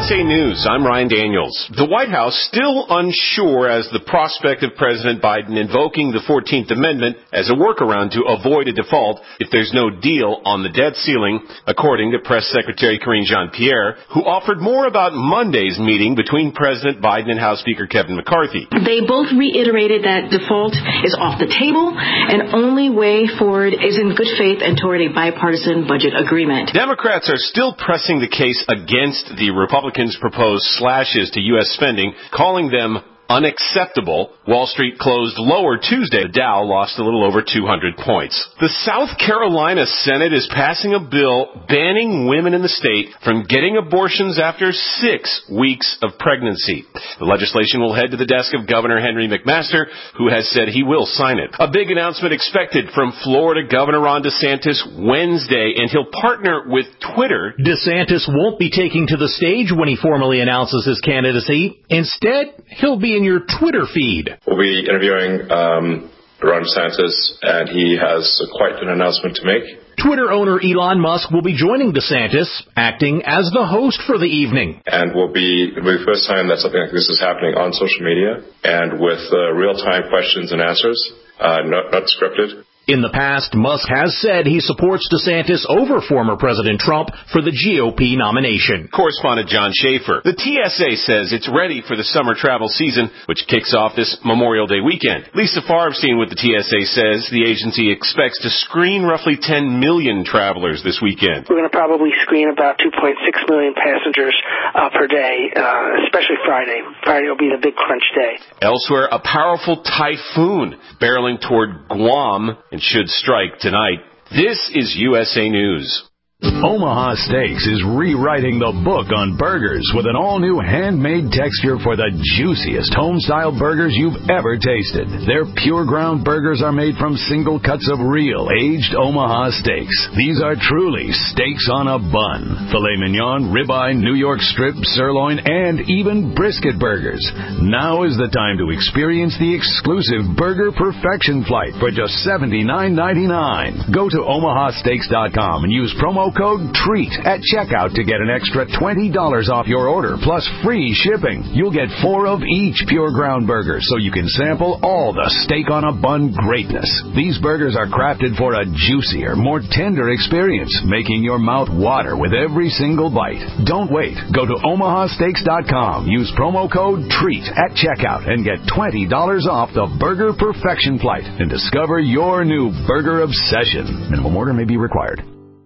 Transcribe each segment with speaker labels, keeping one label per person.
Speaker 1: USA News, I'm Ryan Daniels. The White House still unsure as the prospect of President Biden invoking the 14th Amendment as a workaround to avoid a default if there's no deal on the debt ceiling, according to Press Secretary Karine Jean-Pierre, who offered more about Monday's meeting between President Biden and House Speaker Kevin McCarthy.
Speaker 2: They both reiterated that default is off the table and only way forward is in good faith and toward a bipartisan budget agreement.
Speaker 1: Democrats are still pressing the case against the Republicans' proposed slashes to U.S. spending, calling them unacceptable. Wall Street closed lower Tuesday. The Dow lost a little over 200 points. The South Carolina Senate is passing a bill banning women in the state from getting abortions after 6 weeks of pregnancy. The legislation will head to the desk of Governor Henry McMaster, who has said he will sign it. A big announcement expected from Florida Governor Ron DeSantis Wednesday, and he'll partner with Twitter.
Speaker 3: DeSantis won't be taking to the stage when he formally announces his candidacy. Instead, he'll be in your Twitter feed.
Speaker 4: We'll be interviewing Ron DeSantis, and he has quite an announcement to make.
Speaker 3: Twitter owner Elon Musk will be joining DeSantis, acting as the host for the evening.
Speaker 4: And it'll be the first time that something like this is happening on social media, and with real-time questions and answers, not scripted.
Speaker 3: In the past, Musk has said he supports DeSantis over former President Trump for the GOP nomination.
Speaker 1: Correspondent John Schaefer. The TSA says it's ready for the summer travel season, which kicks off this Memorial Day weekend. Lisa Farbstein with the TSA says the agency expects to screen roughly 10 million travelers this weekend.
Speaker 5: We're going to probably screen about 2.6 million passengers per day, especially Friday. Friday will be the big crunch day.
Speaker 1: Elsewhere, a powerful typhoon barreling toward Guam and should strike tonight. This is USA News.
Speaker 6: Omaha Steaks is rewriting the book on burgers with an all-new handmade texture for the juiciest home-style burgers you've ever tasted. Their pure ground burgers are made from single cuts of real, aged Omaha steaks. These are truly steaks on a bun. Filet mignon, ribeye, New York strip, sirloin, and even brisket burgers. Now is the time to experience the exclusive Burger Perfection Flight for just $79.99. Go to omahasteaks.com and use promo code TREAT at checkout to get an extra $20 off your order, plus free shipping. You'll get 4 of each pure ground burger, so you can sample all the steak on a bun greatness. These burgers are crafted for a juicier, more tender experience, making your mouth water with every single bite. Don't wait. Go to omahasteaks.com. Use promo code TREAT at checkout and get $20 off the Burger Perfection Flight and discover your new burger obsession. Minimum order may be required.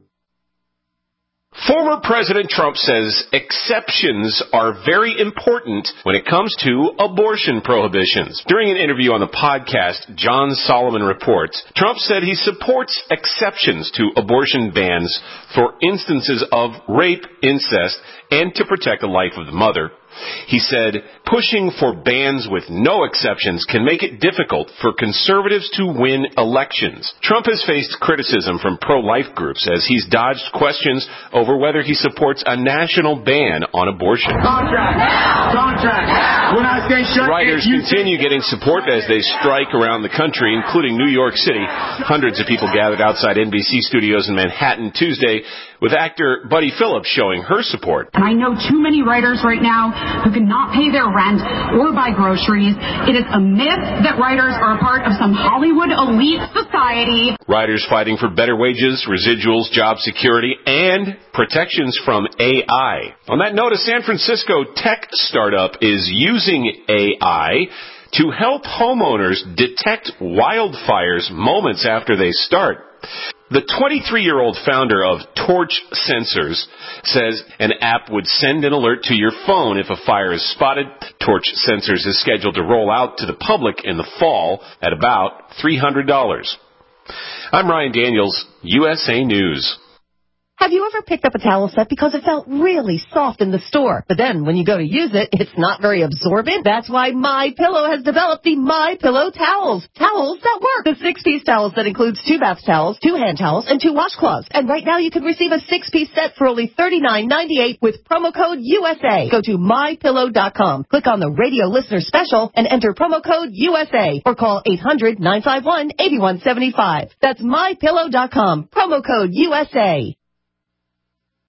Speaker 1: Former President Trump says exceptions are very important when it comes to abortion prohibitions. During an interview on the podcast John Solomon Reports, Trump said he supports exceptions to abortion bans for instances of rape, incest, and to protect the life of the mother. He said, pushing for bans with no exceptions can make it difficult for conservatives to win elections. Trump has faced criticism from pro-life groups as he's dodged questions over whether he supports a national ban on abortion. Writers continue getting support as they strike around the country, including New York City. Hundreds of people gathered outside NBC studios in Manhattan Tuesday, with actor Buddy Phillips showing her support.
Speaker 7: And I know too many writers right now who cannot pay their rent or buy groceries. It is a myth that writers are a part of some Hollywood elite society.
Speaker 1: Writers fighting for better wages, residuals, job security, and protections from AI. On that note, a San Francisco tech startup is using AI to help homeowners detect wildfires moments after they start. The 23-year-old founder of Torch Sensors says an app would send an alert to your phone if a fire is spotted. Torch Sensors is scheduled to roll out to the public in the fall at about $300. I'm Ryan Daniels, USA News.
Speaker 8: Have you ever picked up a towel set because it felt really soft in the store, but then when you go to use it, it's not very absorbent? That's why MyPillow has developed the MyPillow towels. Towels that work. The 6-piece towels that includes 2 bath towels, 2 hand towels, and 2 washcloths. And right now you can receive a 6-piece set for only $39.98 with promo code USA. Go to MyPillow.com, click on the radio listener special, and enter promo code USA, or call 800-951-8175. That's MyPillow.com, promo code USA.